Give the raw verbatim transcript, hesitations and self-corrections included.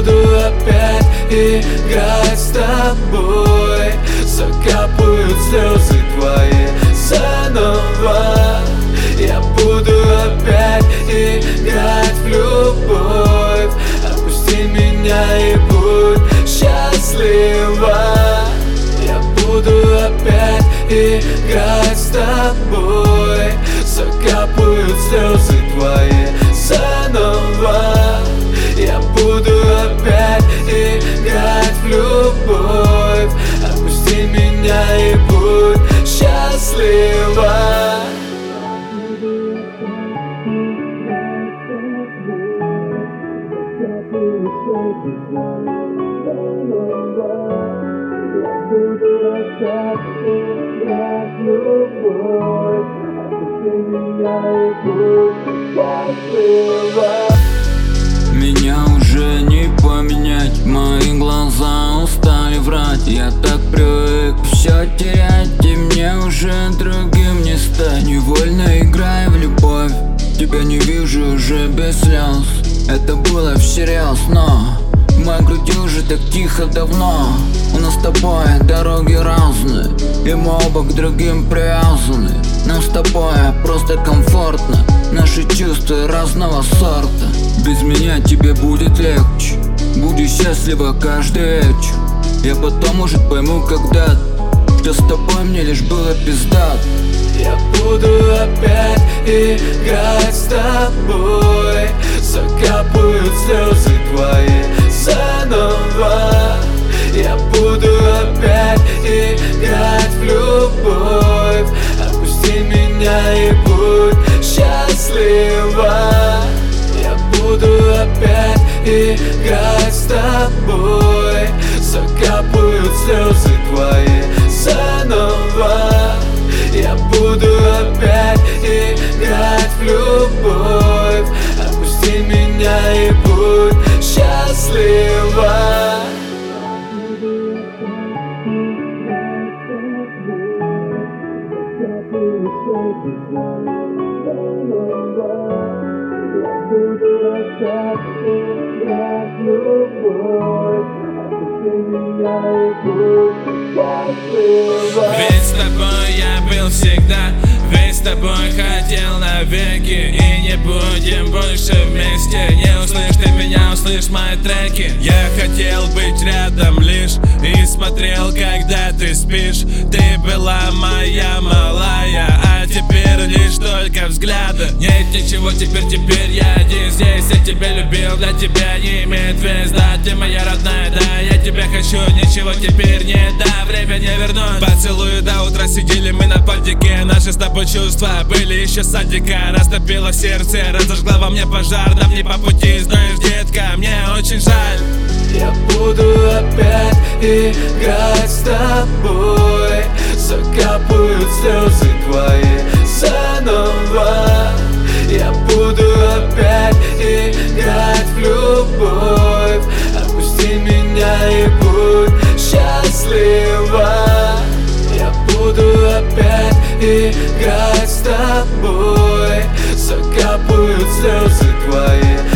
буду опять играть с тобой. Закапают слезы твои заново. Я буду опять играть в любовь. Отпусти меня и будь счастлива. Я буду опять играть с тобой. Закапают слезы твои заново. Я буду опять играть в любовь. Отпусти меня и будь счастлива. Меня уже не поменять, мои глаза устали врать. Я так привык все терять, и мне уже другим не стать. Невольно играя в любовь, тебя не вижу уже без слез. Это было всерьез, но в моей груди уже так тихо давно. У нас с тобой дороги разные, и мы оба к другим привязаны. Нам с тобой просто комфортно, наши чувства разного сорта. Без меня тебе будет легче, буду счастлива каждый вечер. Я потом, может, пойму когда-то, что с тобой мне лишь было пиздат. Я буду опять играть с тобой. Закапают слезы твои заново. Я буду опять играть в любовь. Отпусти меня и будь счастлива. Я буду опять играть с тобой. Закапают слезы твои заново. Я буду опять играть в любовь. Отпусти меня и будь счастлива. Ведь с тобой я был всегда, ведь с тобой хотел навеки. И не будем больше вместе. Не услышь ты меня, услышь мои треки. Я хотел быть рядом лишь и смотрел, когда ты спишь. Ты была моя малая, а теперь лишь только взгляды. Нет ничего, теперь, теперь я один здесь. Я тебя любил, для тебя не имеет вес. Да, ты моя родная, да, я тебя хочу. Ничего теперь не да, время не вернуть. Поцелуи до утра, сидели мы на подике. Наши с тобой чувства были еще с садика. Растопило сердце, разожгла во мне пожар. Нам не по пути, знаешь, детка, мне очень жаль. Я буду опять играть с тобой. Закапают слезы твои заново. Я буду опять играть в любовь. Отпусти меня и будь счастлива. Я буду опять играть с тобой. Закапают слезы твои